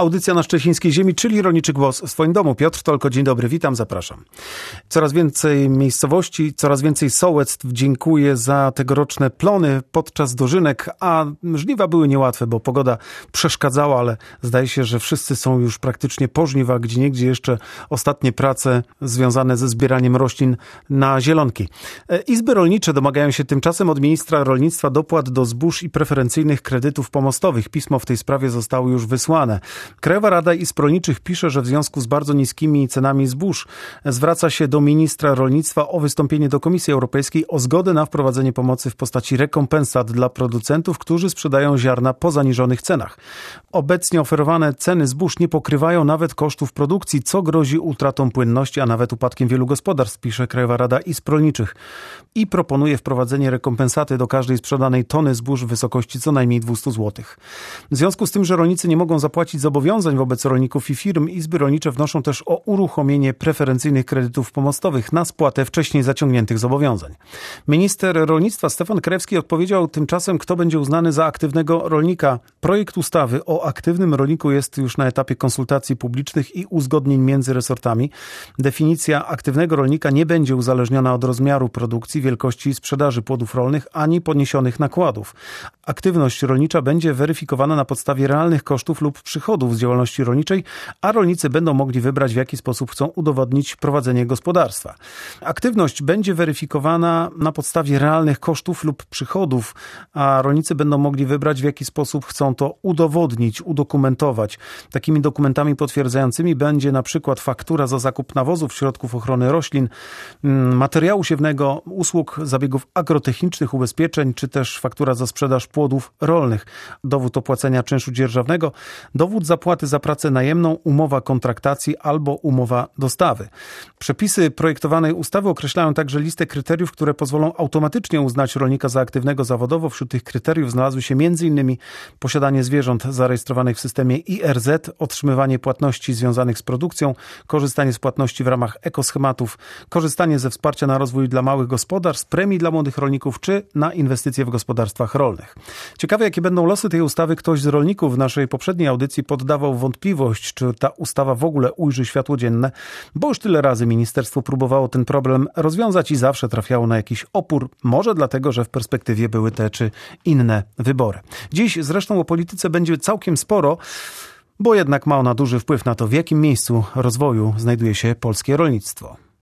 Audycja na szczecińskiej ziemi, czyli Rolniczy Głos w swoim domu. Piotr Tolko, dzień dobry, witam, zapraszam. Coraz więcej miejscowości, coraz więcej sołectw dziękuję za tegoroczne plony podczas dożynek, a żniwa były niełatwe, bo pogoda przeszkadzała, ale zdaje się, że wszyscy są już praktycznie po żniwach, gdzieniegdzie jeszcze ostatnie prace związane ze zbieraniem roślin na zielonki. Izby rolnicze domagają się tymczasem od ministra rolnictwa dopłat do zbóż i preferencyjnych kredytów pomostowych. Pismo w tej sprawie zostało już wysłane. Krajowa Rada Izb Rolniczych pisze, że w związku z bardzo niskimi cenami zbóż zwraca się do ministra rolnictwa o wystąpienie do Komisji Europejskiej o zgodę na wprowadzenie pomocy w postaci rekompensat dla producentów, którzy sprzedają ziarna po zaniżonych cenach. Obecnie oferowane ceny zbóż nie pokrywają nawet kosztów produkcji, co grozi utratą płynności, a nawet upadkiem wielu gospodarstw, pisze Krajowa Rada Izb Rolniczych. I proponuje wprowadzenie rekompensaty do każdej sprzedanej tony zbóż w wysokości co najmniej 200 zł. W związku z tym, że rolnicy nie mogą zapłacić zobowiązań wobec rolników i firm, izby rolnicze wnoszą też o uruchomienie preferencyjnych kredytów pomostowych na spłatę wcześniej zaciągniętych zobowiązań. Minister rolnictwa Stefan Krajewski odpowiedział tymczasem, kto będzie uznany za aktywnego rolnika. Projekt ustawy o aktywnym rolniku jest już na etapie konsultacji publicznych i uzgodnień między resortami. Definicja aktywnego rolnika nie będzie uzależniona od rozmiaru produkcji, wielkości sprzedaży płodów rolnych ani poniesionych nakładów. Aktywność rolnicza będzie weryfikowana na podstawie realnych kosztów lub przychodów z działalności rolniczej, a rolnicy będą mogli wybrać, w jaki sposób chcą udowodnić prowadzenie gospodarstwa. Aktywność będzie weryfikowana na podstawie realnych kosztów lub przychodów, a rolnicy będą mogli wybrać, w jaki sposób chcą to udowodnić, udokumentować. Takimi dokumentami potwierdzającymi będzie na przykład faktura za zakup nawozów, środków ochrony roślin, materiału siewnego, usług, zabiegów agrotechnicznych, ubezpieczeń, czy też faktura za sprzedaż płodów rolnych, dowód opłacenia czynszu dzierżawnego, dowód zapłaty za pracę najemną, umowa kontraktacji albo umowa dostawy. Przepisy projektowanej ustawy określają także listę kryteriów, które pozwolą automatycznie uznać rolnika za aktywnego zawodowo. Wśród tych kryteriów znalazły się m.in. posiadanie zwierząt zarejestrowanych w systemie IRZ, otrzymywanie płatności związanych z produkcją, korzystanie z płatności w ramach ekoschematów, korzystanie ze wsparcia na rozwój dla małych gospodarstw, premii dla młodych rolników czy na inwestycje w gospodarstwach rolnych. Ciekawe, jakie będą losy tej ustawy. Ktoś z rolników w naszej poprzedniej audycji poddawał wątpliwość, czy ta ustawa w ogóle ujrzy światło dzienne, bo już tyle razy ministerstwo próbowało ten problem rozwiązać i zawsze trafiało na jakiś opór, może dlatego, że w perspektywie były te czy inne wybory. Dziś zresztą o polityce będzie całkiem sporo, bo jednak ma ona duży wpływ na to, w jakim miejscu rozwoju znajduje się polskie rolnictwo.